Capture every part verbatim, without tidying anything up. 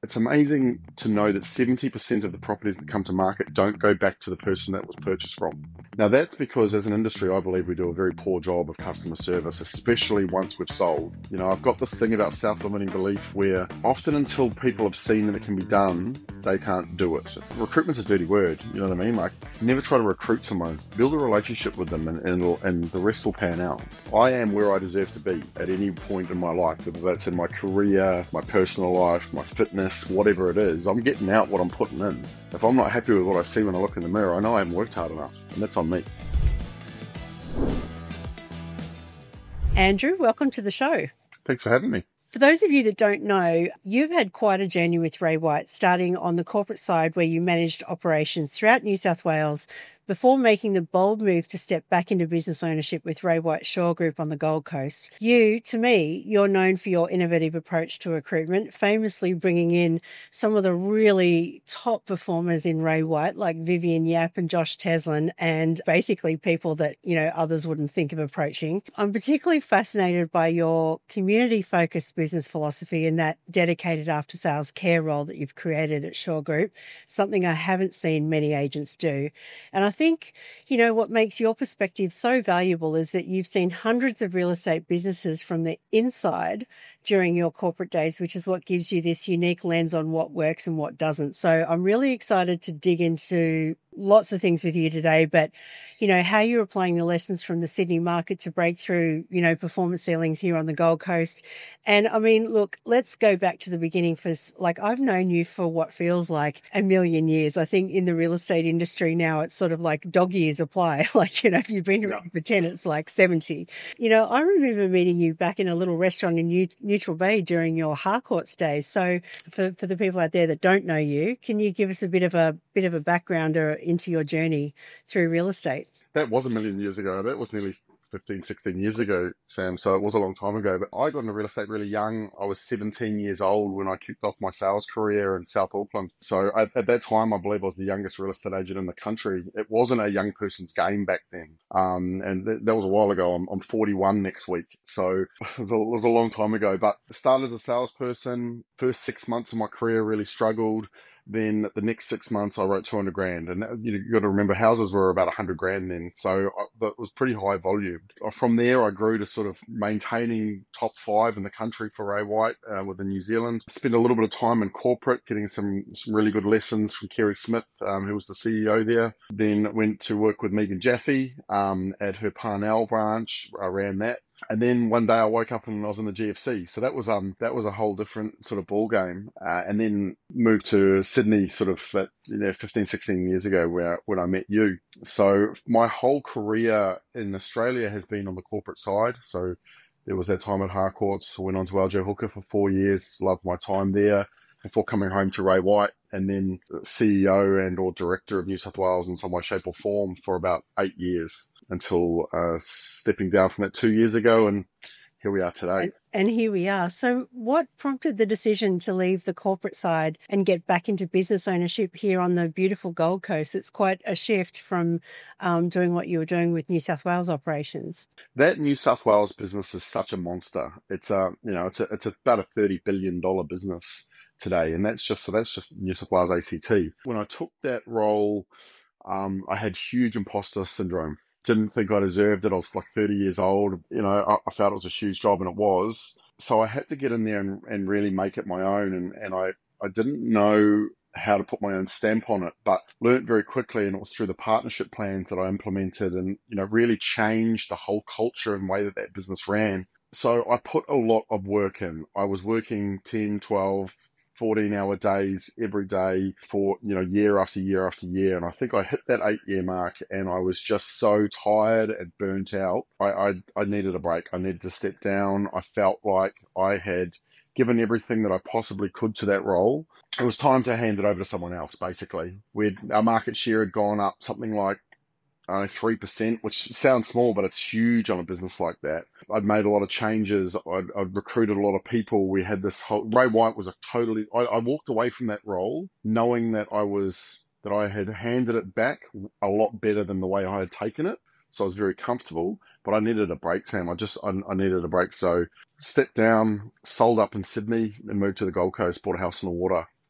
It's amazing to know that seventy percent of the properties that come to market don't go back to the person that was purchased from. Now, that's because as an industry, I believe we do a very poor job of customer service, especially once we've sold. You know, I've got this thing about self-limiting belief where often until people have seen that it can be done, they can't do it. Recruitment's a dirty word, you know what I mean? Like, never try to recruit someone. Build a relationship with them and, and, and the rest will pan out. I am where I deserve to be at any point in my life, whether that's in my career, my personal life, my fitness, whatever it is. I'm getting out what I'm putting in. If I'm not happy with what I see when I look in the mirror, I know I haven't worked hard enough, and that's on me. Andrew, welcome to the show. Thanks for having me. For those of you that don't know, you've had quite a journey with Ray White, starting on the corporate side where you managed operations throughout New South Wales before making the bold move to step back into business ownership with Ray White Shaw Group on the Gold Coast. You, to me, you're known for your innovative approach to recruitment, famously bringing in some of the really top performers in Ray White, like Vivian Yap and Josh Teslin, and basically people that, you know, others wouldn't think of approaching. I'm particularly fascinated by your community-focused business philosophy and that dedicated after-sales care role that you've created at Shaw Group, something I haven't seen many agents do. And I think, you know, what makes your perspective so valuable is that you've seen hundreds of real estate businesses from the inside during your corporate days, which is what gives you this unique lens on what works and what doesn't. So I'm really excited to dig into lots of things with you today, but, you know, how you're applying the lessons from the Sydney market to break through, you know, performance ceilings here on the Gold Coast. And I mean, look, let's go back to the beginning for, like, I've known you for what feels like a million years. I think in the real estate industry now, it's sort of like dog years apply. Like, you know, if you've been around yeah. for ten, it's like seventy. You know, I remember meeting you back in a little restaurant in New- Neutral Bay during your Harcourts days. So for, for the people out there that don't know you, can you give us a bit of a bit of a background or into your journey through real estate? That was a million years ago. That was nearly fifteen, sixteen years ago, Sam. So it was a long time ago. But I got into real estate really young. I was seventeen years old when I kicked off my sales career in South Auckland. So I, at that time, I believe I was the youngest real estate agent in the country. It wasn't a young person's game back then. Um, and th- that was a while ago. I'm, I'm forty-one next week. So it was, a, it was a long time ago. But I started as a salesperson. First six months of my career really struggled. Then the next six months, I wrote two hundred grand. And that, you know, you got to remember, houses were about one hundred grand then. So I, that was pretty high volume. From there, I grew to sort of maintaining top five in the country for Ray White uh, within New Zealand. Spent a little bit of time in corporate, getting some, some really good lessons from Kerry Smith, um, who was the C E O there. Then went to work with Megan Jaffe um, at her Parnell branch. I ran that. And then one day I woke up and I was in the G F C. So that was um that was a whole different sort of ball game. Uh, and then moved to Sydney sort of at, you know, fifteen, sixteen years ago where when I met you. So my whole career in Australia has been on the corporate side. So there was that time at Harcourts, went on to L J Hooker for four years, loved my time there before coming home to Ray White, and then C E O and or director of New South Wales in some way, shape or form for about eight years. Until uh, stepping down from that two years ago, and here we are today. And, and here we are. So what prompted the decision to leave the corporate side and get back into business ownership here on the beautiful Gold Coast? It's quite a shift from um, doing what you were doing with New South Wales operations. That New South Wales business is such a monster. It's a, you know, it's a, it's about a thirty billion dollars business today, and that's just so that's just New South Wales A C T. When I took that role, um, I had huge imposter syndrome. Didn't think I deserved it. I was like thirty years old. You know, I, I felt it was a huge job, and it was. So I had to get in there and, and really make it my own. And, and I, I didn't know how to put my own stamp on it, but learned very quickly. And it was through the partnership plans that I implemented and, you know, really changed the whole culture and way that that business ran. So I put a lot of work in. I was working ten, twelve, fourteen hour days every day for, you know, year after year after year. And I think I hit that eight year mark and I was just so tired and burnt out. I, I, I needed a break. I needed to step down. I felt like I had given everything that I possibly could to that role. It was time to hand it over to someone else, basically. We'd, our market share had gone up something like Uh, three percent, which sounds small, but it's huge on a business like that. I'd made a lot of changes. I'd, I'd recruited a lot of people. We had this whole, Ray White was a totally, I, I walked away from that role knowing that I was, that I had handed it back a lot better than the way I had taken it. So I was very comfortable, but I needed a break, Sam. I just, I, I needed a break. So stepped down, sold up in Sydney and moved to the Gold Coast, bought a house on the water.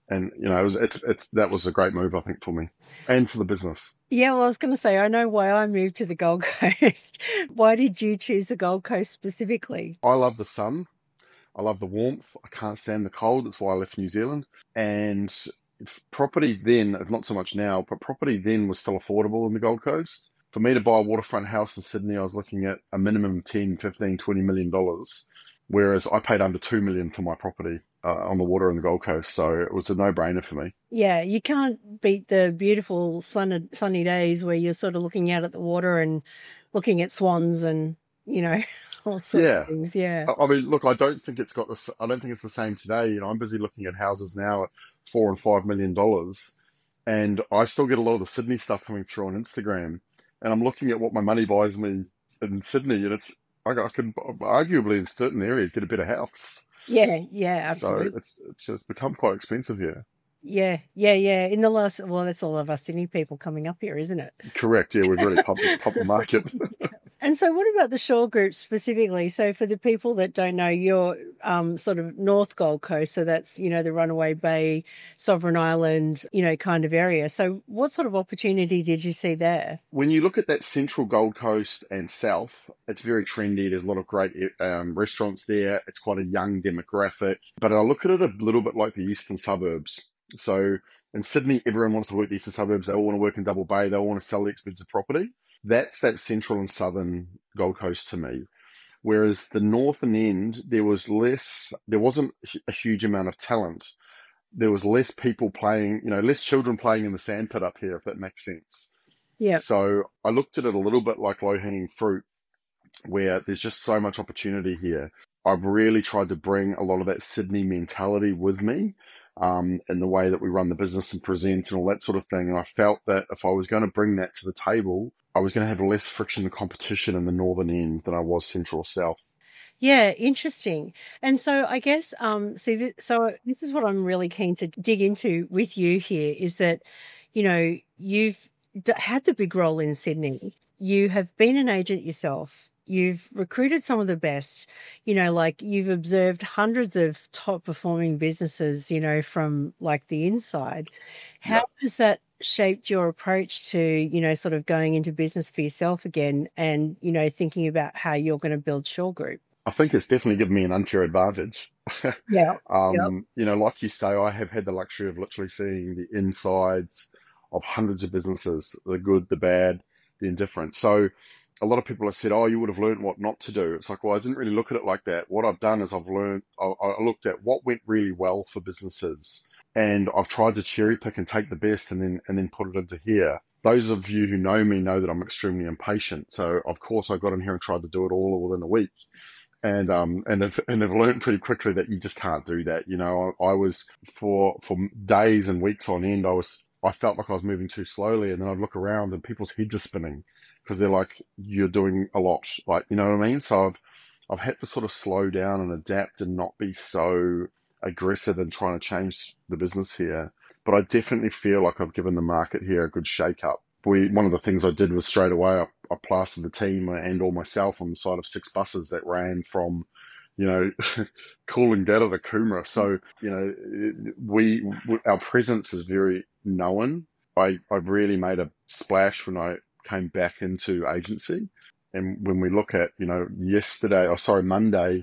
And, you know, it was, it's, it's, that was a great move, I think, for me and for the business. Yeah, well, I was going to say, I know why I moved to the Gold Coast. Why did you choose the Gold Coast specifically? I love the sun. I love the warmth. I can't stand the cold. That's why I left New Zealand. And property then, not so much now, but property then was still affordable in the Gold Coast. For me to buy a waterfront house in Sydney, I was looking at a minimum ten, fifteen, twenty million dollars, whereas I paid under two million for my property uh, on the water in the Gold Coast. So it was a no-brainer for me. Yeah, you can't beat the beautiful sun, sunny days where you're sort of looking out at the water and looking at swans and, you know, all sorts Yeah. of things. Yeah. I mean, look, I don't think it's got this. I don't think it's the same today. You know, I'm busy looking at houses now at four and five million dollars, and I still get a lot of the Sydney stuff coming through on Instagram. And I'm looking at what my money buys me in Sydney, and it's I, I can arguably in certain areas get a better house. Yeah, yeah, absolutely. So it's it's just become quite expensive here. Yeah, yeah, yeah. In the last, well, that's all of us Sydney people coming up here, isn't it? Correct. Yeah, we've really popped, popped the market. And so what about the Shore Group specifically? So for the people that don't know, you're um, sort of North Gold Coast, so that's, you know, the Runaway Bay, Sovereign Island, you know, kind of area. So what sort of opportunity did you see there? When you look at that central Gold Coast and south, it's very trendy. There's a lot of great um, restaurants there. It's quite a young demographic. But I look at it a little bit like the eastern suburbs. So in Sydney, everyone wants to work the eastern suburbs. They all want to work in Double Bay. They all want to sell the expensive property. That's that central and southern Gold Coast to me. Whereas the northern end, there was less, there wasn't a huge amount of talent. There was less people playing, you know, less children playing in the sandpit up here, if that makes sense. Yeah. So I looked at it a little bit like low-hanging fruit, where there's just so much opportunity here. I've really tried to bring a lot of that Sydney mentality with me. Um, in the way that we run the business and present and all that sort of thing. And I felt that if I was going to bring that to the table, I was going to have less friction and competition in the northern end than I was central south. Yeah, interesting. And so I guess, um, see, th- so this is what I'm really keen to dig into with you here is that, you know, you've d- had the big role in Sydney. You have been an agent yourself. You've recruited some of the best, you know, like you've observed hundreds of top performing businesses, you know, from like the inside. How Yep. has that shaped your approach to, you know, sort of going into business for yourself again and, you know, thinking about how you're going to build Shore Group? I think it's definitely given me an unfair advantage. Yeah. um, Yep. You know, like you say, I have had the luxury of literally seeing the insides of hundreds of businesses, the good, the bad, the indifferent. So a lot of people have said, oh, you would have learned what not to do. It's like, well, I didn't really look at it like that. What I've done is I've learned, I, I looked at what went really well for businesses, and I've tried to cherry pick and take the best and then and then put it into here. Those of you who know me know that I'm extremely impatient. So of course I got in here and tried to do it all within a week. And um and have, and have learned pretty quickly that you just can't do that. You know, I, I was for for days and weeks on end, I was I felt like I was moving too slowly, and then I'd look around and people's heads are spinning because they're like, you're doing a lot, like, you know what I mean? So I've I've had to sort of slow down and adapt and not be so aggressive in trying to change the business here. But I definitely feel like I've given the market here a good shake up. We, one of the things I did was straight away, I, I plastered the team and or myself on the side of six buses that ran from, you know, Coolangatta to Coomera. So, you know, we, our presence is very known. I, I really made a splash when I came back into agency. And when we look at, you know, yesterday, or sorry, Monday,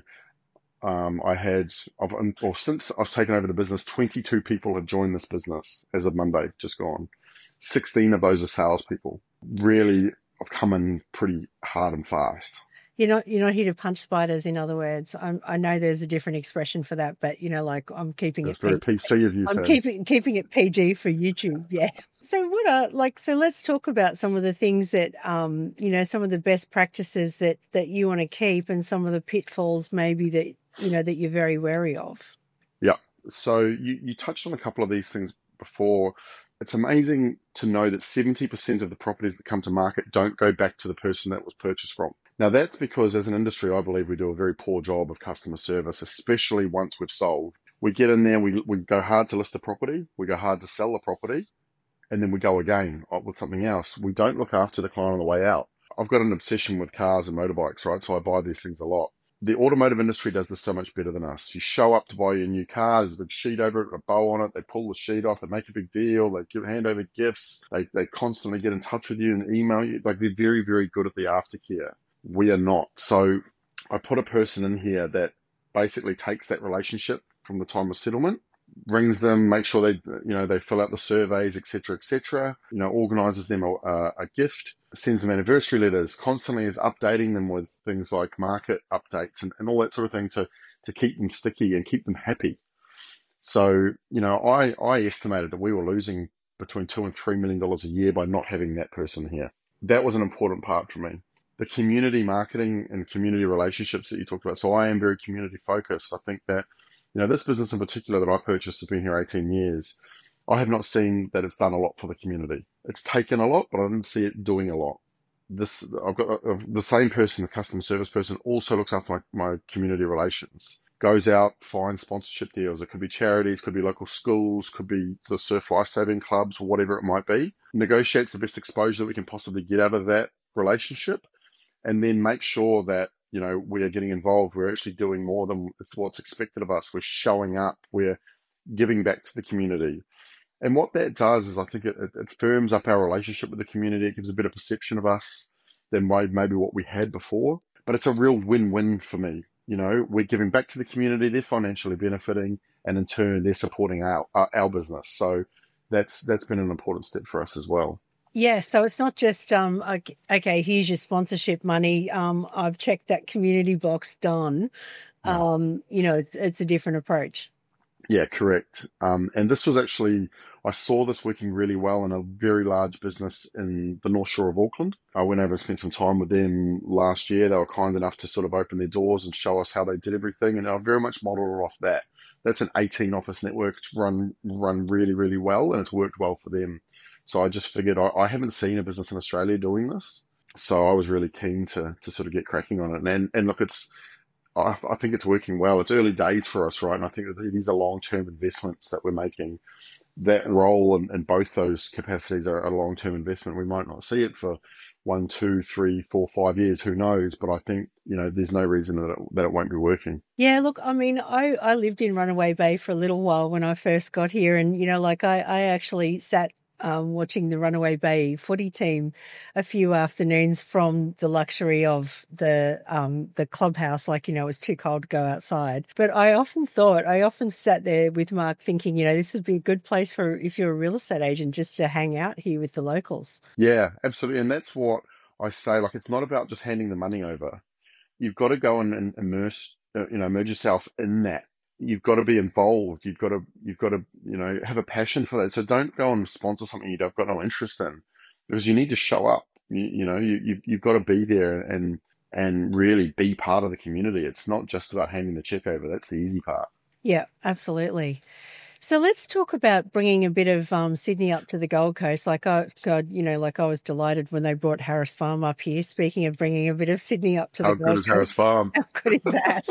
um, I had, I've, or since I've taken over the business, twenty-two people have joined this business as of Monday, just gone. sixteen of those are salespeople. Really, I've come in pretty hard and fast. You're not you're not here to punch spiders, in other words. I'm, I know there's a different expression for that, but you know, like I'm keeping That's it. very P C of you, I'm Sam. keeping keeping it P G for YouTube. Yeah. So what are like? So let's talk about some of the things that um you know some of the best practices that that you want to keep, and some of the pitfalls maybe that you know that you're very wary of. Yeah. So you you touched on a couple of these things before. It's amazing to know that seventy percent of the properties that come to market don't go back to the person that was purchased from. Now, that's because as an industry, I believe we do a very poor job of customer service, especially once we've sold. We get in there, we, we go hard to list a property, we go hard to sell the property, and then we go again with something else. We don't look after the client on the way out. I've got an obsession with cars and motorbikes, right? So I buy these things a lot. The automotive industry does this so much better than us. You show up to buy your new car, there's a big sheet over it, a bow on it, they pull the sheet off, they make a big deal, they give hand over gifts, they, they constantly get in touch with you and email you. Like, they're very, very good at the aftercare. We are not. So I put a person in here that basically takes that relationship from the time of settlement, rings them, make sure they, you know, they fill out the surveys, et cetera, et cetera, you know, organizes them a, a gift, sends them anniversary letters, constantly is updating them with things like market updates and, and all that sort of thing to, to keep them sticky and keep them happy. So, you know, I, I estimated that we were losing between two and three million dollars a year by not having that person here. That was an important part for me. The community marketing and community relationships that you talked about. So I am very community focused. I think that, you know, this business in particular that I purchased has been here eighteen years. I have not seen that it's done a lot for the community. It's taken a lot, but I didn't see it doing a lot. This, I've got uh, the same person, the customer service person, also looks after my, my community relations. Goes out, finds sponsorship deals. It could be charities, could be local schools, could be the surf lifesaving clubs, or whatever it might be. Negotiates the best exposure that we can possibly get out of that relationship, and then make sure that, you know, we are getting involved. We're actually doing more than it's what's expected of us. We're showing up. We're giving back to the community. And what that does is I think it, it, it firms up our relationship with the community. It gives a better perception of us than maybe what we had before. But it's a real win-win for me. You know, we're giving back to the community. They're financially benefiting. And in turn, they're supporting our, our, our business. So that's that's been an important step for us as well. Yeah, so it's not just, um, okay, here's your sponsorship money. Um, I've checked that community box, done. No. Um, you know, it's it's a different approach. Yeah, correct. Um, and this was actually, I saw this working really well in a very large business in the North Shore of Auckland. I went over and spent some time with them last year. They were kind enough to sort of open their doors and show us how they did everything. And I very much modeled off that. That's an eighteen office network. It's run, run really, really well, and it's worked well for them. So I just figured I, I haven't seen a business in Australia doing this. So I was really keen to to sort of get cracking on it. And, and look, it's, I, I think it's working well. It's early days for us, right? And I think that these are long-term investments that we're making. That role in, in both those capacities are a long-term investment. We might not see it for one, two, three, four, five years. Who knows? But I think, you know, there's no reason that it, that it won't be working. Yeah, look, I mean, I, I lived in Runaway Bay for a little while when I first got here. And, you know, like I, I actually sat Um, watching the Runaway Bay footy team a few afternoons from the luxury of the um, the clubhouse. Like, you know, it was too cold to go outside. But I often thought, I often sat there with Mark thinking, you know, this would be a good place for, if you're a real estate agent, just to hang out here with the locals. Yeah, absolutely. And that's what I say. Like, it's not about just handing the money over. You've got to go and, and immerse, uh, you know, immerse yourself in that. You've got to be involved. You've got to, you've got to, you know, have a passion for that. So don't go and sponsor something you've got no interest in, because you need to show up. You, you know, you, you you've got to be there and and really be part of the community. It's not just about handing the check over. That's the easy part. Yeah, absolutely. So let's talk about bringing a bit of um, Sydney up to the Gold Coast. Like, I, God, you know, like I was delighted when they brought Harris Farm up here. Speaking of bringing a bit of Sydney up to the How Gold good Coast. is Harris Farm? How good is that?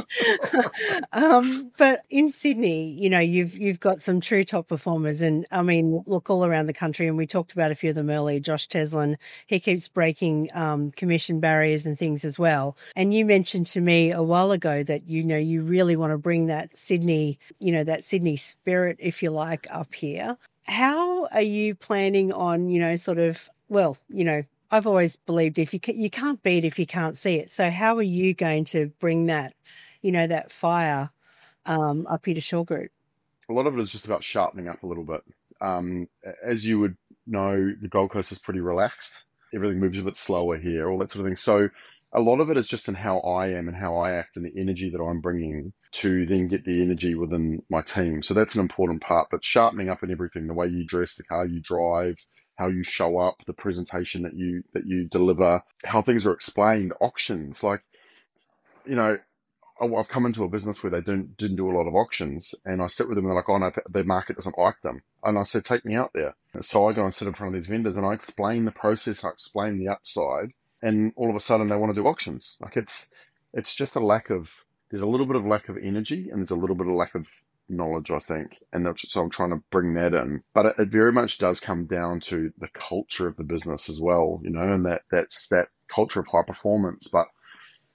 um, but in Sydney, you know, you've you've got some true top performers, and I mean, look all around the country, and we talked about a few of them earlier. Josh Teslin, he keeps breaking um, commission barriers and things as well. And you mentioned to me a while ago that, you know, you really want to bring that Sydney, you know, that Sydney spirit, if you like, up here. How are you planning on, you know, sort of, well, you know, I've always believed if you can, you can't beat if you can't see it. So how are you going to bring that, you know, that fire um, up here to Shaw Group? A lot of it is just about sharpening up a little bit. Um, as you would know, the Gold Coast is pretty relaxed. Everything moves a bit slower here, all that sort of thing. So a lot of it is just in how I am and how I act and the energy that I'm bringing to then get the energy within my team. So that's an important part, but sharpening up in everything, the way you dress, the car you drive, how you show up, the presentation that you that you deliver, how things are explained, auctions. Like, you know, I've come into a business where they didn't didn't do a lot of auctions, and I sit with them and they're like, oh no, their market doesn't like them. And I said, take me out there. So I go and sit in front of these vendors and I explain the process, I explain the upside, and all of a sudden they want to do auctions. Like, it's it's just a lack of, there's a little bit of lack of energy and there's a little bit of lack of knowledge, I think. And that's, so I'm trying to bring that in. But it, it very much does come down to the culture of the business as well, you know, and that that's that culture of high performance. But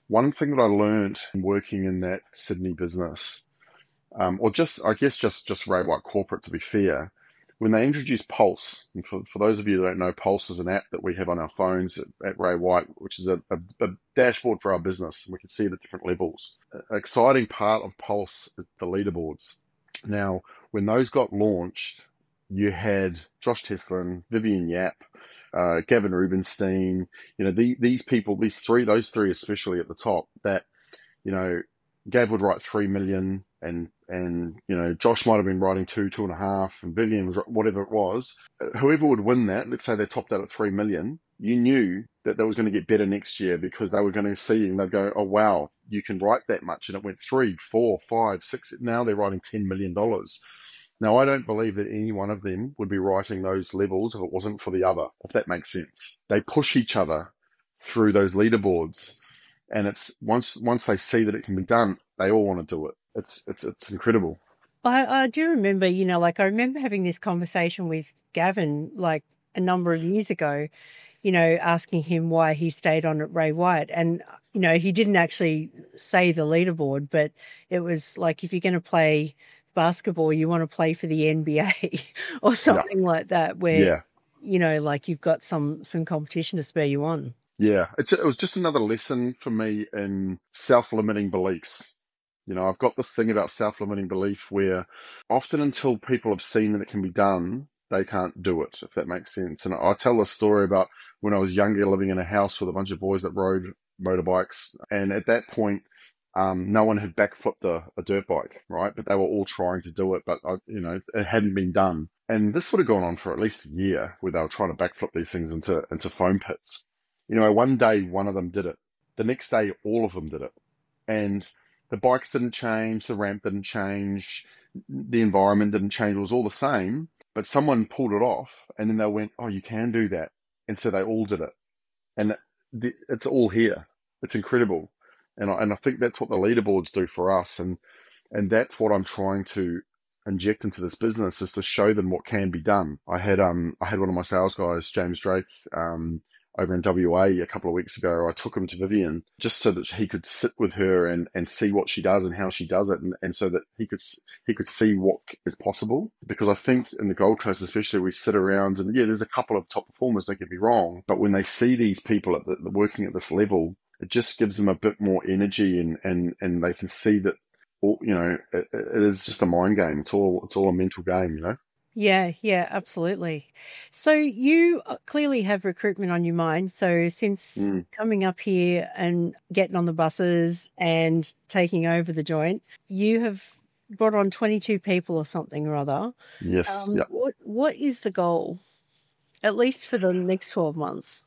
one thing that I learned working in that Sydney business, um, or just, I guess, just, just Ray White corporate, to be fair, when they introduced Pulse, and for, for those of you that don't know, Pulse is an app that we have on our phones at, at Ray White, which is a, a, a dashboard for our business. We can see the different levels. An exciting part of Pulse is the leaderboards. Now, when those got launched, you had Josh Teslin, Vivian Yap, uh, Gavin Rubinstein, you know, the, these people, these three, those three especially at the top, that, you know, Gav would write three million, and and you know Josh might have been writing two, two and a half, and Vivian was whatever it was. Whoever would win that, let's say they topped out at three million, you knew that they was going to get better next year, because they were going to see and they'd go, oh wow, you can write that much, and it went three, four, five, six. Now they're writing ten million dollars. Now I don't believe that any one of them would be writing those levels if it wasn't for the other, if that makes sense. They push each other through those leaderboards. And it's once once they see that it can be done, they all want to do it. It's it's it's incredible. I, I do remember, you know, like I remember having this conversation with Gavin like a number of years ago, you know, asking him why he stayed on at Ray White. And, you know, he didn't actually say the leaderboard, but it was like, if you're going to play basketball, you want to play for the N B A or something yeah. like that, where, yeah. you know, like you've got some some competition to spur you on. Yeah, it's it was just another lesson for me in self-limiting beliefs. You know, I've got this thing about self-limiting belief where often until people have seen that it can be done, they can't do it, if that makes sense. And I tell a story about when I was younger, living in a house with a bunch of boys that rode motorbikes. And at that point, um, no one had backflipped a, a dirt bike, right? But they were all trying to do it, but, I, you know, it hadn't been done. And this would have gone on for at least a year where they were trying to backflip these things into, into foam pits. You know, one day one of them did it. The next day, all of them did it. And the bikes didn't change, the ramp didn't change, the environment didn't change. It was all the same, but someone pulled it off, and then they went, oh, you can do that. And so they all did it. And the, it's all here. It's incredible. And I, and I think that's what the leaderboards do for us. And and that's what I'm trying to inject into this business, is to show them what can be done. I had um I had one of my sales guys, James Drake, um, over in W A a couple of weeks ago. I took him to Vivian just so that he could sit with her and, and see what she does and how she does it, and, and so that he could he could see what is possible. Because I think in the Gold Coast especially, we sit around and yeah, there's a couple of top performers, don't get me wrong, but when they see these people at the, working at this level, it just gives them a bit more energy, and, and, and they can see that, all, you know, it, it is just a mind game. It's all it's all a mental game, you know. Yeah, yeah, absolutely. So you clearly have recruitment on your mind. So since mm. coming up here and getting on the buses and taking over the joint, you have brought on twenty-two people or something or other. Yes. Um, yeah. What What is the goal, at least for the next twelve months?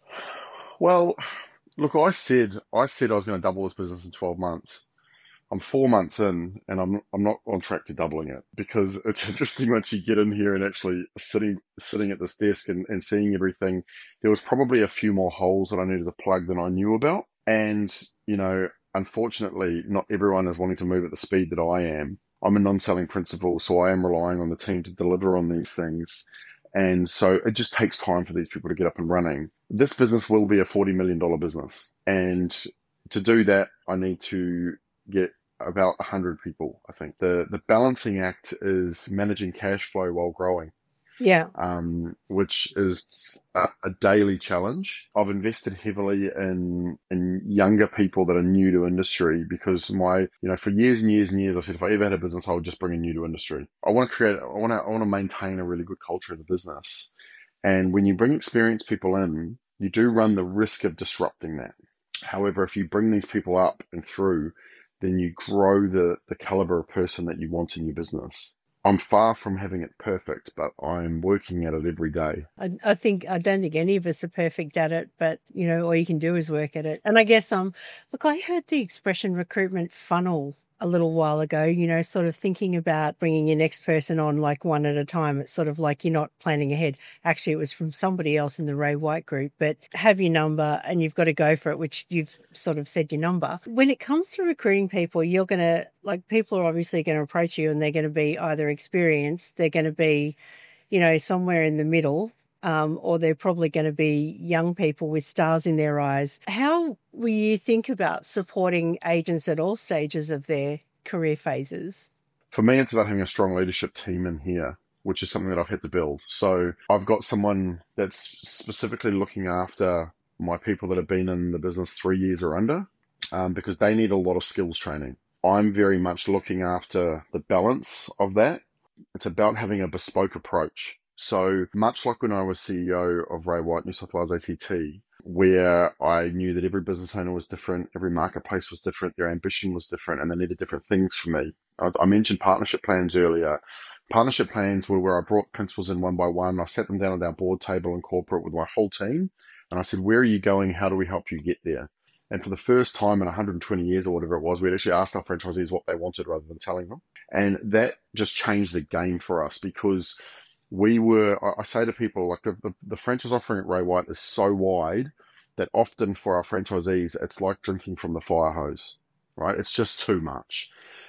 Well, look, I said I said I was going to double this business in twelve months. I'm four months in, and I'm I'm not on track to doubling it, because it's interesting once you get in here and actually sitting sitting at this desk and, and seeing everything. There was probably a few more holes that I needed to plug than I knew about. And, you know, unfortunately, not everyone is wanting to move at the speed that I am. I'm a non-selling principal, so I am relying on the team to deliver on these things. And so it just takes time for these people to get up and running. This business will be a forty million dollars business. And to do that, I need to get about one hundred people, I think. The the balancing act is managing cash flow while growing. Yeah. Um, which is a, a daily challenge. I've invested heavily in in younger people that are new to industry, because my, you know, for years and years and years, I said, if I ever had a business, I would just bring in new to industry. I want to create, I want to, I want to maintain a really good culture in the business. And when you bring experienced people in, you do run the risk of disrupting that. However, if you bring these people up and through, then you grow the, the caliber of person that you want in your business. I'm far from having it perfect, but I'm working at it every day. I, I think, I don't think any of us are perfect at it, but, you know, all you can do is work at it. And I guess, um, look, I heard the expression recruitment funnel a little while ago, you know, sort of thinking about bringing your next person on like one at a time. It's sort of like you're not planning ahead. Actually, it was from somebody else in the Ray White group, but have your number and you've got to go for it, which you've sort of said your number. When it comes to recruiting people, you're going to, like, people are obviously going to approach you and they're going to be either experienced, they're going to be, you know, somewhere in the middle, um, or they're probably going to be young people with stars in their eyes. How will you think about supporting agents at all stages of their career phases? For me, it's about having a strong leadership team in here, which is something that I've had to build. So I've got someone that's specifically looking after my people that have been in the business three years or under, um, because they need a lot of skills training. I'm very much looking after the balance of that. It's about having a bespoke approach. So much like when I was C E O of Ray White New South Wales A T T, where I knew that every business owner was different, every marketplace was different, their ambition was different, and they needed different things from me. I, I mentioned partnership plans earlier. Partnership plans were where I brought principals in one by one. I sat them down at our board table in corporate with my whole team, and I said, where are you going? How do we help you get there? And for the first time in one hundred twenty years or whatever it was, we actually asked our franchisees what they wanted rather than telling them. And that just changed the game for us, because we were, I say to people, like the, the, the franchise offering at Ray White is so wide that often for our franchisees, it's like drinking from the fire hose, right? It's just too much.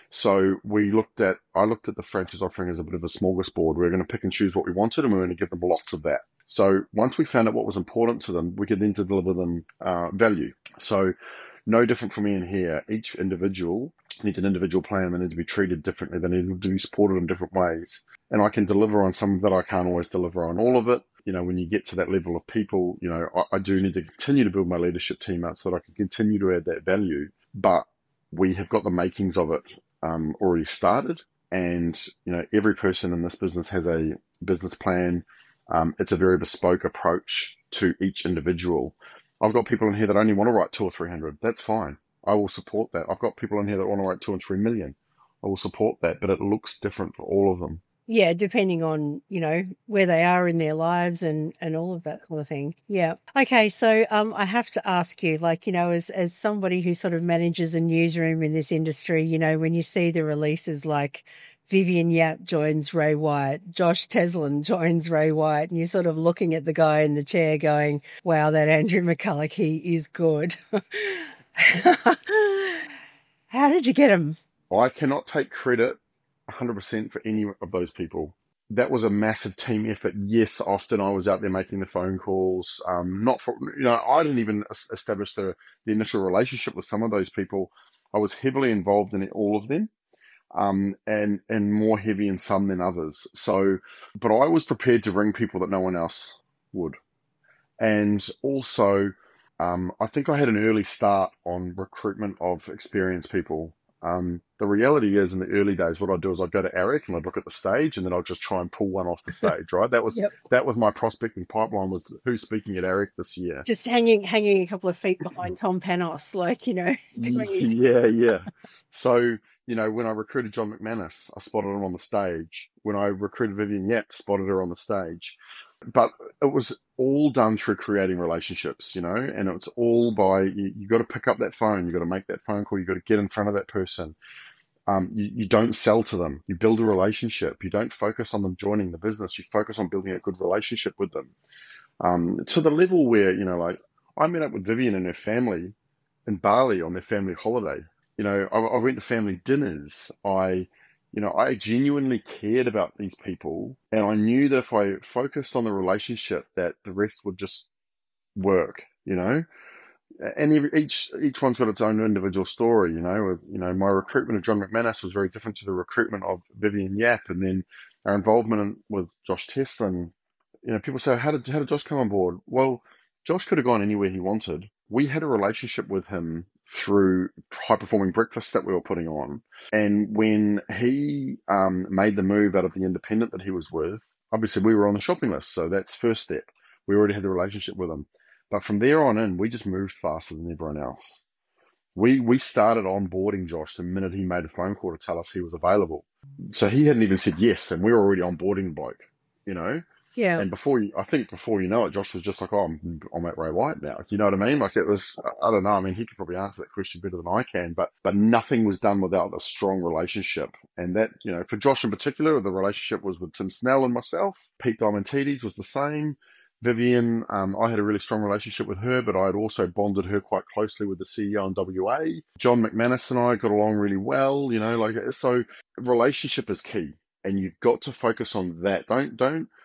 So we looked at, I looked at the franchise offering as a bit of a smorgasbord. We we're going to pick and choose what we wanted, and we we're going to give them lots of that. So once we found out what was important to them, we could then deliver them uh, value. So no different from me in here. Each individual needs an individual plan. They need to be treated differently. They need to be supported in different ways. And I can deliver on some of that. I can't always deliver on all of it. You know, when you get to that level of people, you know, I, I do need to continue to build my leadership team out so that I can continue to add that value. But we have got the makings of it um, already started. And, you know, every person in this business has a business plan. Um, it's a very bespoke approach to each individual. I've got people in here that only want to write two or three hundred. That's fine. I will support that. I've got people in here that want to write two and three million. I will support that, but it looks different for all of them. Yeah, depending on, you know, where they are in their lives and, and all of that sort of thing. Yeah. Okay, so um, I have to ask you, like, you know, as, as somebody who sort of manages a newsroom in this industry, you know, when you see the releases like Vivian Yap joins Ray White, Josh Teslin joins Ray White, and you're sort of looking at the guy in the chair going, wow, that Andrew McCulloch, he is good. How did you get him? I cannot take credit one hundred percent for any of those people. That was a massive team effort. Yes, often I was out there making the phone calls. Um, not for, you know, I didn't even establish the, the initial relationship with some of those people. I was heavily involved in all of them, um, and and more heavy in some than others. So, but I was prepared to ring people that no one else would. And also, um, I think I had an early start on recruitment of experienced people. Um, the reality is, in the early days, what I'd do is I'd go to Eric and I'd look at the stage, and then I'd just try and pull one off the stage, right? That was yep. that was my prospecting pipeline, was who's speaking at Eric this year. Just hanging hanging a couple of feet behind Tom Panos, like, you know. Doing his... Yeah, yeah. So, you know, when I recruited John McManus, I spotted him on the stage. When I recruited Vivian Yap, spotted her on the stage. But it was all done through creating relationships, you know, and it's all by, you, you got to pick up that phone, you got to make that phone call, you got to get in front of that person. Um, you, you don't sell to them, you build a relationship. You don't focus on them joining the business, you focus on building a good relationship with them. Um, to the level where, you know, like I met up with Vivian and her family in Bali on their family holiday. You know, I, I went to family dinners. I... You know, I genuinely cared about these people, and I knew that if I focused on the relationship, that the rest would just work, you know. And every, each each one's got its own individual story, you know. You know, my recruitment of John McManus was very different to the recruitment of Vivian Yap, and then our involvement in, with Josh Teslin. You know, people say, how did how did Josh come on board? Well, Josh could have gone anywhere he wanted. We had a relationship with him through high-performing breakfasts that we were putting on. And when he um, made the move out of the independent that he was with, obviously we were on the shopping list, so that's first step. We already had the relationship with him. But from there on in, we just moved faster than everyone else. We we started onboarding Josh the minute he made a phone call to tell us he was available. So he hadn't even said yes, and we were already onboarding the bloke, you know? Yeah. And before you, I think before you know it, Josh was just like, oh, I'm, I'm at Ray White now. You know what I mean? Like it was, I don't know. I mean, he could probably answer that question better than I can, but, but nothing was done without a strong relationship. And that, you know, for Josh in particular, the relationship was with Tim Snell and myself. Pete Diamantidis was the same. Vivian, um, I had a really strong relationship with her, but I had also bonded her quite closely with the C E O in W A. John McManus and I got along really well, you know, like, so relationship is key. And you've got to focus on that. Don't, don't,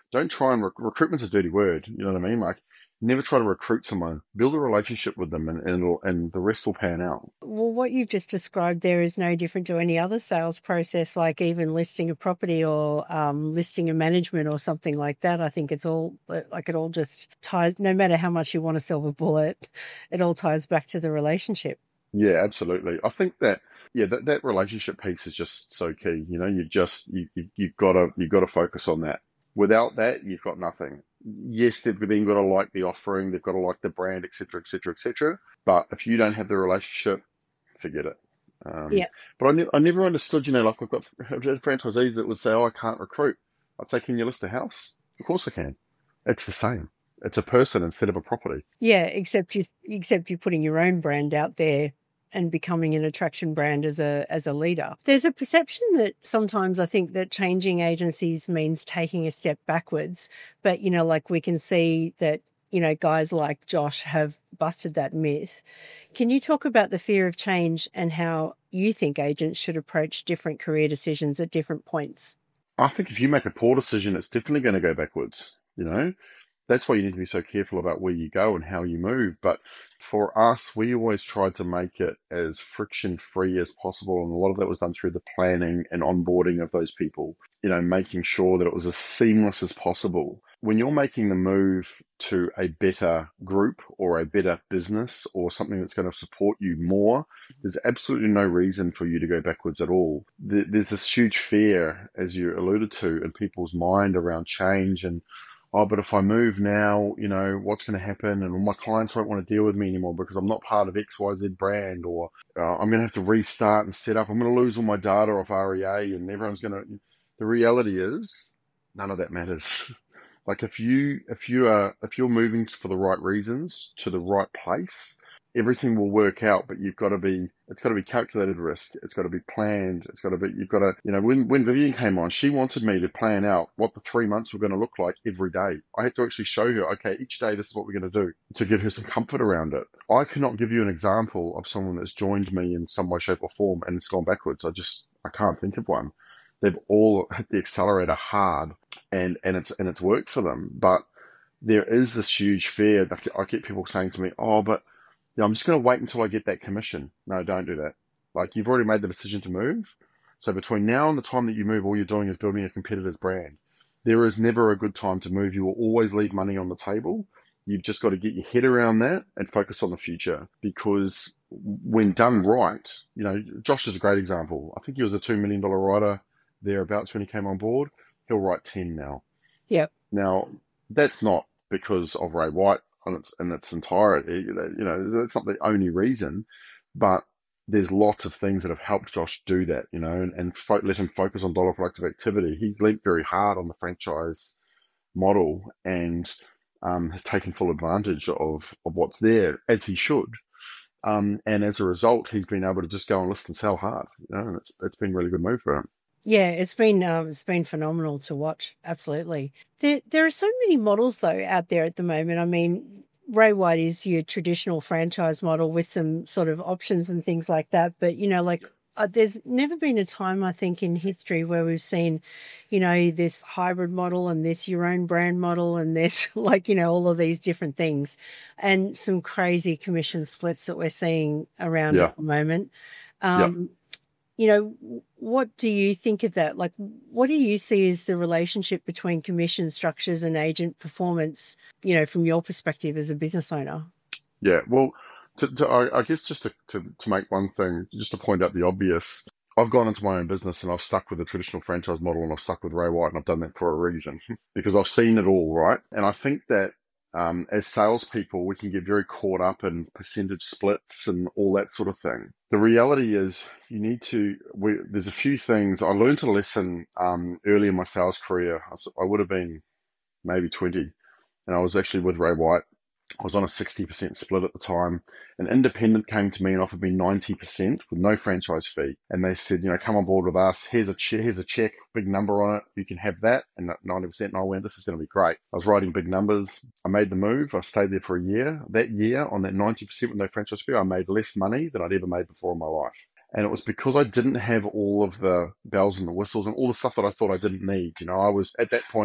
Don't try and rec- recruitment's a dirty word. You know what I mean? Like, never try to recruit someone. Build a relationship with them, and and, it'll- and the rest will pan out. Well, what you've just described there is no different to any other sales process, like even listing a property or um, listing a management or something like that. I think it's all like it all just ties, no matter how much you want to silver bullet, it all ties back to the relationship. Yeah, absolutely. I think that yeah, that, that relationship piece is just so key. You know, you just you, you you've got to you've got to focus on that. Without that, you've got nothing. Yes, they've then got to like the offering, they've got to like the brand, et cetera, et cetera, et cetera. But if you don't have the relationship, forget it. Um, Yeah. but I, ne- I never understood, you know, like I've got franchisees that would say, "Oh, I can't recruit." I'd say, "Can you list a house?" Of course I can. It's the same. It's a person instead of a property. Yeah, except you except you're putting your own brand out there and becoming an attraction brand as a as a leader. There's a perception that sometimes I think that changing agencies means taking a step backwards, but you know, like we can see that, you know, guys like Josh have busted that myth. Can you talk about the fear of change and how you think agents should approach different career decisions at different points? I think if you make a poor decision, it's definitely going to go backwards. You know, that's why you need to be so careful about where you go and how you move. But for us, we always tried to make it as friction free as possible. And a lot of that was done through the planning and onboarding of those people, you know, making sure that it was as seamless as possible. When you're making the move to a better group or a better business or something that's going to support you more, there's absolutely no reason for you to go backwards at all. There's this huge fear, as you alluded to, in people's mind around change and, oh, but if I move now, you know, what's going to happen? And my clients won't want to deal with me anymore because I'm not part of X Y Z brand, or uh, I'm going to have to restart and set up. I'm going to lose all my data off R E A and everyone's going to... The reality is none of that matters. Like if you, if you are, if you're moving for the right reasons to the right place, everything will work out, but you've got to be, it's got to be calculated risk. It's got to be planned. It's got to be, you've got to, you know, when, when Vivian came on, she wanted me to plan out what the three months were going to look like every day. I had to actually show her, okay, each day, this is what we're going to do, to give her some comfort around it. I cannot give you an example of someone that's joined me in some way, shape or form and it's gone backwards. I just, I can't think of one. They've all hit the accelerator hard and, and it's, and it's worked for them. But there is this huge fear. I get people saying to me, oh, but yeah, I'm just going to wait until I get that commission. No, don't do that. Like, you've already made the decision to move. So between now and the time that you move, all you're doing is building a competitor's brand. There is never a good time to move. You will always leave money on the table. You've just got to get your head around that and focus on the future, because when done right, you know, Josh is a great example. I think he was a two million dollars writer thereabouts when he came on board. He'll write ten now. Yep. Now, that's not because of Ray White in its, in its entirety. You know, that's not the only reason, but there's lots of things that have helped Josh do that, you know, and, and fo- let him focus on dollar productive activity. He leaned very hard on the franchise model and um, has taken full advantage of, of what's there, as he should. Um, and as a result, he's been able to just go and list and sell hard, you know, and it's it's been a really good move for him. Yeah, it's been um, it's been phenomenal to watch. Absolutely. There there are so many models though out there at the moment. I mean, Ray White is your traditional franchise model with some sort of options and things like that. But you know, like uh, there's never been a time I think in history where we've seen, you know, this hybrid model and this your own brand model and this like you know all of these different things, and some crazy commission splits that we're seeing around Yeah. at the moment. Yeah. Um, you know, what do you think of that? Like, what do you see as the relationship between commission structures and agent performance, you know, from your perspective as a business owner? Yeah, well, to, to, I, I guess just to, to, to make one thing, just to point out the obvious, I've gone into my own business and I've stuck with the traditional franchise model and I've stuck with Ray White, and I've done that for a reason because I've seen it all, right? And I think that um, as salespeople, we can get very caught up in percentage splits and all that sort of thing. The reality is you need to, we, there's a few things. I learned a lesson um, early in my sales career. I, I would have been maybe twenty, and I was actually with Ray White. I was on a sixty percent split at the time. An independent came to me and offered me ninety percent with no franchise fee. And they said, you know, come on board with us. Here's a, che- here's a check, big number on it. You can have that. And that ninety percent. And I went, this is going to be great. I was writing big numbers. I made the move. I stayed there for a year. That year, on that ninety percent with no franchise fee, I made less money than I'd ever made before in my life. And it was because I didn't have all of the bells and the whistles and all the stuff that I thought I didn't need. You know, I was at that point,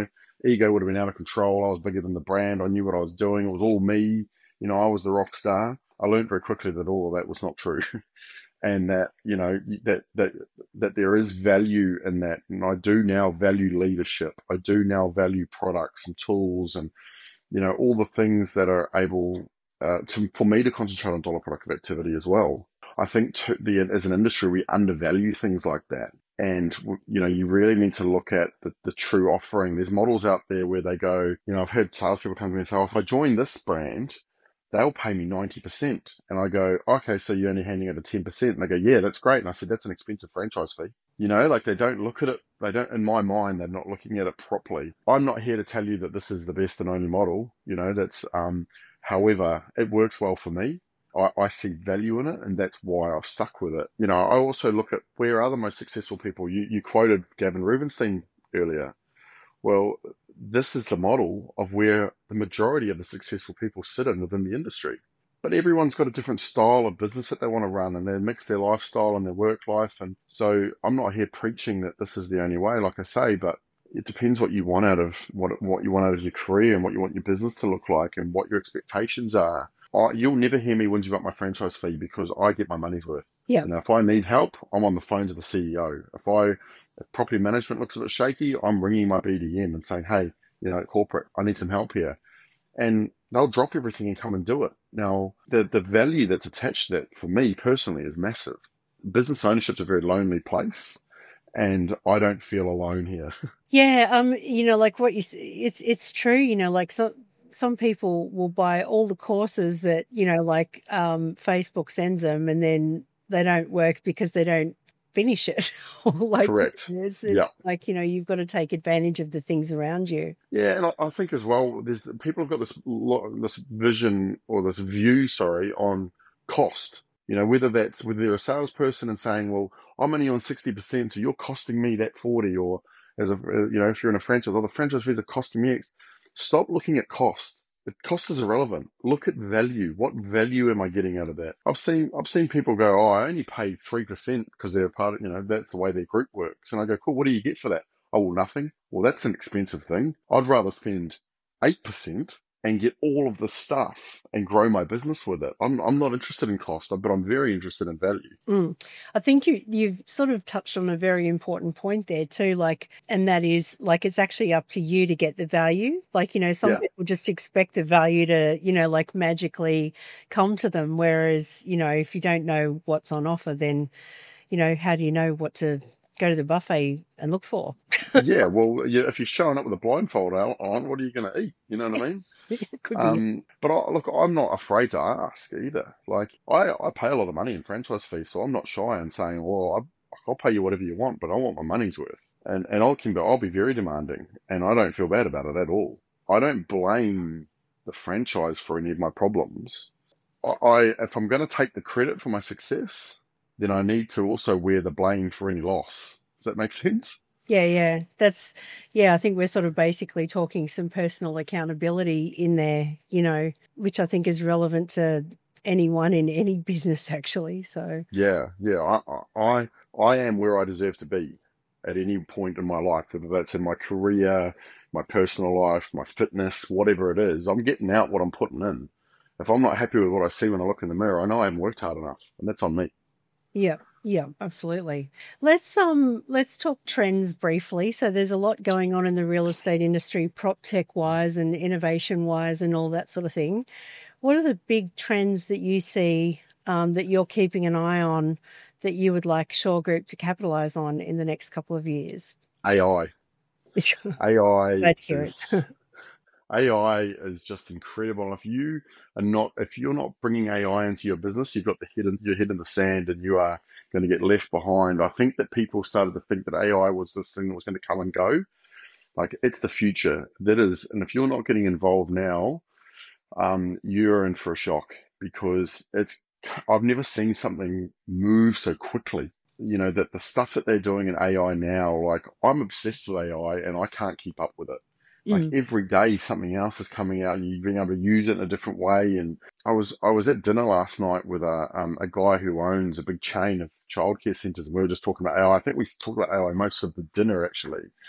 ego would have been out of control. I was bigger than the brand. I knew what I was doing. It was all me. You know, I was the rock star. I learned very quickly that all of that was not true. And that, you know, that that that there is value in that. And I do now value leadership. I do now value products and tools and, you know, all the things that are able uh, to for me to concentrate on dollar productive activity as well. I think to the, as an industry, we undervalue things like that. And, you know, you really need to look at the, the true offering. There's models out there where they go, you know, I've heard salespeople come to me and say, oh, if I join this brand, they'll pay me ninety percent. And I go, okay, so you're only handing over ten percent. And they go, yeah, that's great. And I said, that's an expensive franchise fee. You know, like they don't look at it. They don't, in my mind, they're not looking at it properly. I'm not here to tell you that this is the best and only model. You know, that's, um, however, it works well for me. I, I see value in it, and that's why I've stuck with it. You know, I also look at where are the most successful people. You, you quoted Gavin Rubinstein earlier. Well, this is the model of where the majority of the successful people sit in within the industry. But everyone's got a different style of business that they want to run, and they mix their lifestyle and their work life. And so I'm not here preaching that this is the only way, like I say, but it depends what you want out of what what you want out of your career and what you want your business to look like and what your expectations are. I, you'll never hear me whinge about my franchise fee because I get my money's worth. Yeah. And if I need help, I'm on the phone to the C E O. If I if property management looks a bit shaky, I'm ringing my B D M and saying, hey, you know, corporate, I need some help here. And they'll drop everything and come and do it. Now, the, the value that's attached to that for me personally is massive. Business ownership's a very lonely place, and I don't feel alone here. Yeah, um, you know, like what you, it's it's true. You know, like some some people will buy all the courses that you know, like um, Facebook sends them, and then they don't work because they don't finish it. Like, correct. It's, it's yeah. like, you know, you've got to take advantage of the things around you. Yeah, and I, I think as well, there's people have got this this vision or this view, sorry, on cost. You know, whether that's whether they're a salesperson and saying, well, I'm only on sixty percent, so you're costing me that forty, or as a, you know, if you're in a franchise, oh, the franchise fees are costing me X. Stop looking at cost. The cost is irrelevant. Look at value. What value am I getting out of that? I've seen I've seen people go, oh, I only paid three percent because they're part of, you know, that's the way their group works. And I go, cool, what do you get for that? Oh, well, nothing. Well, that's an expensive thing. I'd rather spend eight percent and get all of the stuff and grow my business with it. I'm I'm not interested in cost, but I'm very interested in value. Mm. I think you, you've sort of touched on a very important point there too, like, and that is like, it's actually up to you to get the value. Like, you know, some Yeah. people just expect the value to, you know, like magically come to them. Whereas, you know, if you don't know what's on offer, then, you know, how do you know what to go to the buffet and look for? Yeah, well, yeah, if you're showing up with a blindfold on, what are you going to eat? You know what I mean? Could be. Um, but I, look, I'm not afraid to ask either. Like, I, I pay a lot of money in franchise fees, so I'm not shy in saying, well, I, I'll pay you whatever you want, but I want my money's worth. And and I'll, can be, I'll be very demanding, and I don't feel bad about it at all. I don't blame the franchise for any of my problems. I, I if I'm going to take the credit for my success, then I need to also wear the blame for any loss. Does that make sense? Yeah, yeah. That's, yeah, I think we're sort of basically talking some personal accountability in there, you know, which I think is relevant to anyone in any business actually. So Yeah, yeah. I, I, I am where I deserve to be at any point in my life, whether that's in my career, my personal life, my fitness, whatever it is. I'm getting out what I'm putting in. If I'm not happy with what I see when I look in the mirror, I know I haven't worked hard enough, and that's on me. yeah. Yeah, absolutely. Let's um let's talk trends briefly. So there's a lot going on in the real estate industry, prop tech wise and innovation wise and all that sort of thing. What are the big trends that you see um, that you're keeping an eye on that you would like Shaw Group to capitalize on in the next couple of years? A I. A I Glad to hear is it. A I is just incredible. And if you are not, if you're not bringing A I into your business, you've got the head in, your head in the sand, and you are going to get left behind. I think that people started to think that A I was this thing that was going to come and go. Like, it's the future. That is, and if you're not getting involved now, um, you're in for a shock, because it's. I've never seen something move so quickly. You know, that the stuff that they're doing in A I now, like, I'm obsessed with A I and I can't keep up with it. Like, Mm. every day something else is coming out and you're being able to use it in a different way. And I was I was at dinner last night with a um, a guy who owns a big chain of childcare centres, and we were just talking about A I. I I think we talked about A I most of the dinner, actually.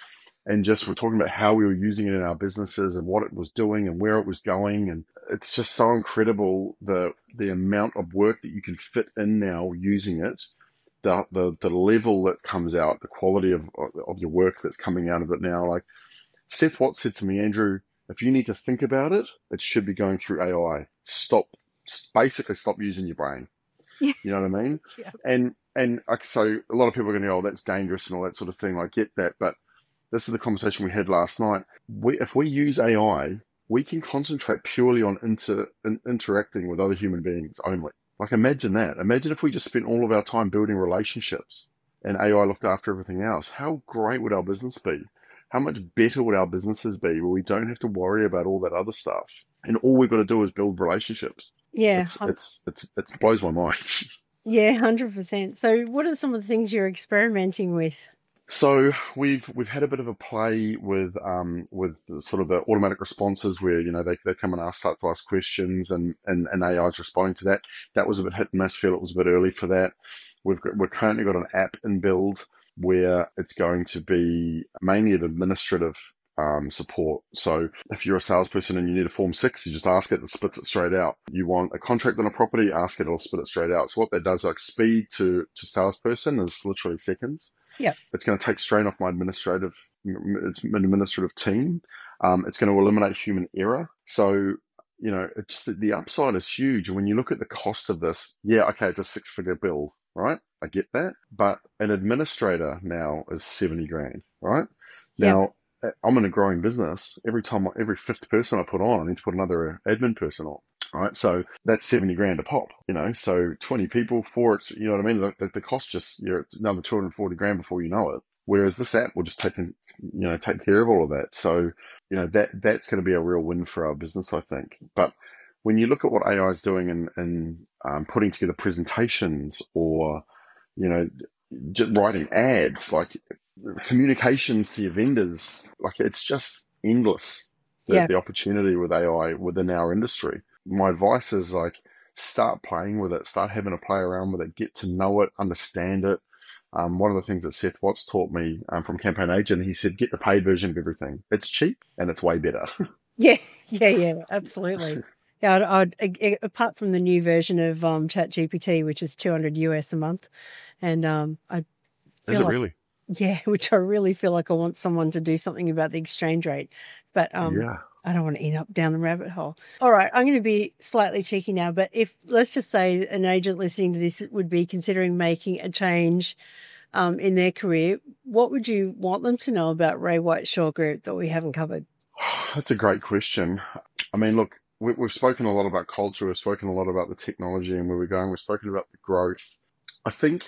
and just we're talking about how we were using it in our businesses and what it was doing and where it was going. And it's just so incredible the the amount of work that you can fit in now using it, the the, the level that comes out, the quality of of your work that's coming out of it now. Like Seth Watts said to me, Andrew, if you need to think about it, it should be going through A I. Stop, basically stop using your brain. Yeah. You know what I mean? Yeah. And and so a lot of people are going to go, oh, that's dangerous and all that sort of thing. I get that, but this is the conversation we had last night. We, if we use A I, we can concentrate purely on inter, in, interacting with other human beings only. Like imagine that. Imagine if we just spent all of our time building relationships and A I looked after everything else. How great would our business be? How much better would our businesses be where we don't have to worry about all that other stuff? And all we've got to do is build relationships. Yeah. It's, it's, it's, it's, it blows my mind. Yeah, one hundred percent. So what are some of the things you're experimenting with? So we've we've had a bit of a play with um with sort of the automatic responses where, you know, they they come and ask start to ask questions and, and, and A I is responding to that. That was a bit hit and miss. Feel it was a bit early for that. We've got, we're currently got an app in build where it's going to be mainly an administrative um, support. So if you're a salesperson and you need a form six, you just ask it, it spits it straight out. You want a contract on a property, ask it, it'll spit it straight out. So what that does, like speed to, to salesperson is literally seconds. Yeah. It's going to take strain off my administrative administrative team. Um, it's going to eliminate human error. So, you know, it's the upside is huge. When you look at the cost of this, yeah, okay, it's a six figure bill, right? I get that. But an administrator now is seventy grand, right? Now, yep. I'm in a growing business. Every time, every fifth person I put on, I need to put another admin person on. Right, so that's seventy grand a pop, you know, so twenty people for it, you know what I mean? The, the cost just, you're another two hundred forty grand before you know it. Whereas this app will just take, you know, take care of all of that. So, you know, that that's going to be a real win for our business, I think. But when you look at what A I is doing and, and um, putting together presentations or, you know, just writing ads, like communications to your vendors, like it's just endless, the, yeah. the opportunity with A I within our industry. My advice is like, start playing with it, start having a play around with it, get to know it, understand it. Um, one of the things that Seth Watts taught me um, from Campaign Agent, he said, get the paid version of everything. It's cheap and it's way better. Yeah, yeah, yeah, absolutely. Yeah, I'd, I'd, apart from the new version of um, ChatGPT, which is two hundred US a month, and um, I feel is it like, really? Yeah, which I really feel like I want someone to do something about the exchange rate, but um, yeah. I don't want to end up down the rabbit hole. All right, I'm going to be slightly cheeky now, but if let's just say an agent listening to this would be considering making a change um, in their career, what would you want them to know about Ray White Shaw Group that we haven't covered? That's a great question. I mean, look, we, we've spoken a lot about culture. We've spoken a lot about the technology and where we're going. We've spoken about the growth. I think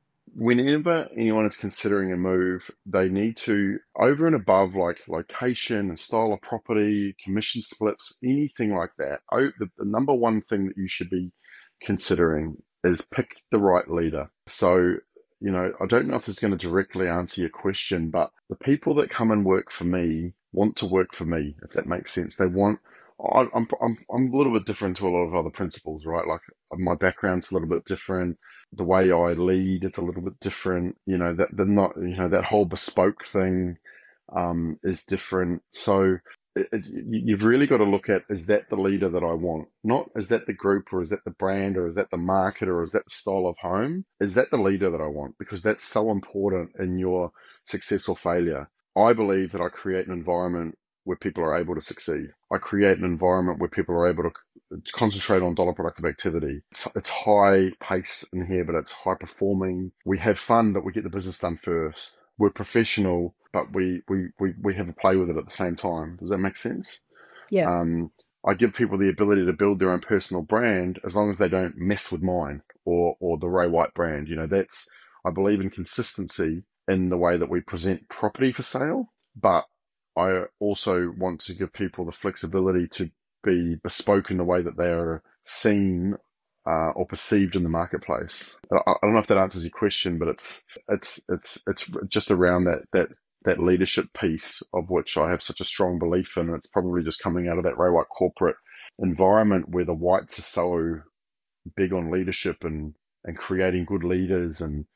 whenever anyone is considering a move, they need to, over and above like location and style of property, commission splits, anything like that, oh, the, the number one thing that you should be considering is pick the right leader. So, you know, I don't know if this is going to directly answer your question, but the people that come and work for me want to work for me, if that makes sense. They want, I, I'm, I'm, I'm a little bit different to a lot of other principals, right? Like my background's a little bit different. The way I lead, it's a little bit different. You know, that they're not, you know, that whole bespoke thing um, is different. So it, it, you've really got to look at, is that the leader that I want? Not, is that the group, or is that the brand, or is that the market, or is that the style of home? Is that the leader that I want? Because that's so important in your success or failure. I believe that I create an environment where people are able to succeed. I create an environment where people are able to concentrate on dollar productive activity. It's, it's high pace in here, but it's high performing. We have fun, but we get the business done first. We're professional, but we we we, we have a play with it at the same time. Does that make sense? Yeah. Um, I give people the ability to build their own personal brand as long as they don't mess with mine or or the Ray White brand. You know, that's, I believe in consistency in the way that we present property for sale, but I also want to give people the flexibility to be bespoke in the way that they are seen uh, or perceived in the marketplace. I, I don't know if that answers your question, but it's it's it's it's just around that that that leadership piece, of which I have such a strong belief in. It's probably just coming out of that Ray White corporate environment where the whites are so big on leadership and and creating good leaders and,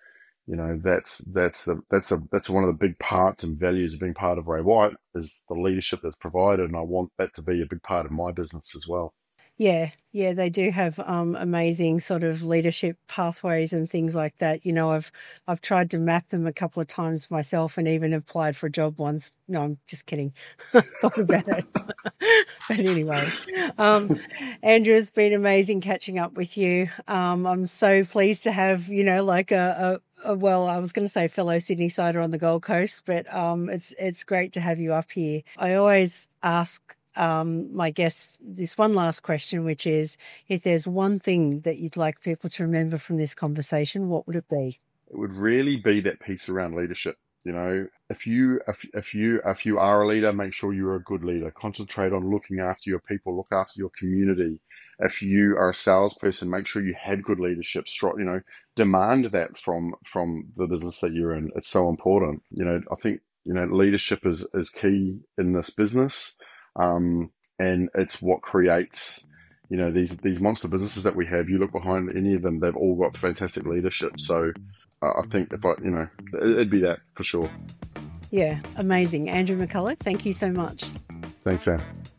you know, that's that's the that's a that's one of the big parts and values of being part of Ray White is the leadership that's provided, and I want that to be a big part of my business as well. Yeah, yeah, they do have um, amazing sort of leadership pathways and things like that. You know, I've I've tried to map them a couple of times myself, and even applied for a job once. No, I'm just kidding. Thought about it, but anyway, um, Andrew, it's been amazing catching up with you. Um, I'm so pleased to have you know like a. a, a well, I was going to say fellow Sydney sider on the Gold Coast, but um, it's it's great to have you up here. I always ask um, my guests this one last question, which is, if there's one thing that you'd like people to remember from this conversation, what would it be? It would really be that piece around leadership. You know, if you if, if you if you are a leader, make sure you're a good leader. Concentrate on looking after your people, look after your community. If you are a salesperson, make sure you have good leadership. You know, demand that from from the business that you're in. It's so important. You know, I think you know leadership is is key in this business, um, and it's what creates. You know, these these monster businesses that we have. You look behind any of them; they've all got fantastic leadership. So. I think if I, you know, it'd be that for sure. Yeah, amazing. Andrew McCullough, thank you so much. Thanks, Sam.